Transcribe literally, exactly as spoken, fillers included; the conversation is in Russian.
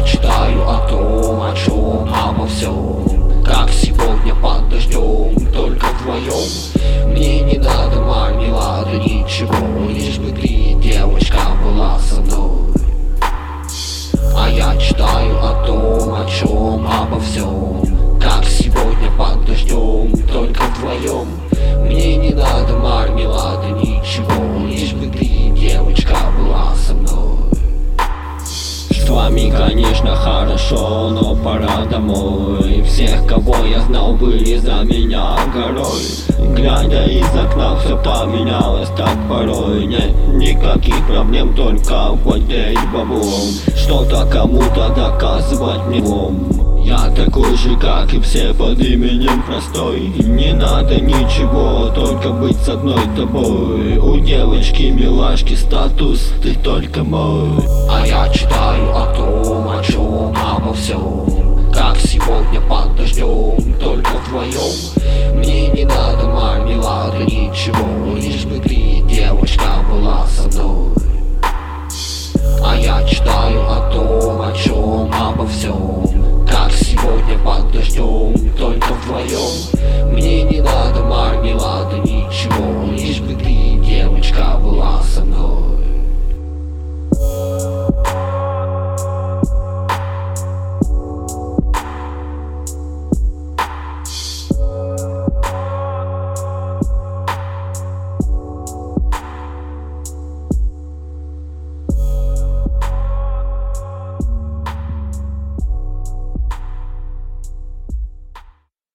читаю о том, о чем, обо всем, как сегодня под дождем, только вдвоем. Мне не надо мармелада, ничего, лишь бы ты, девочка, была со мной. А я читаю о том, о чем, обо всем, как сегодня под дождем, только вдвоем. Мне не надо мармелада, ничего, лишь бы ты, девочка, была со мной. С вами, конечно, хорошо, но пора домой. Всех, кого я знал, были за меня горой. Глядя из окна, все поменялось так порой. Нет никаких проблем, только владеть баблом. Что-то кому-то доказывать не лом. Я такой же, как и все, под именем простой. Не надо ничего, только быть с одной тобой. У девочки, милашки, статус, ты только мой. А я читаю о том, о чем, обо всем, как сегодня под дождем, только вдвоем. Мне не надо мармелада, ничего, лишь бы ты, девочка, была со мной. А я читаю о том, о чем, обо всем, как сегодня под дождем, только вдвоем.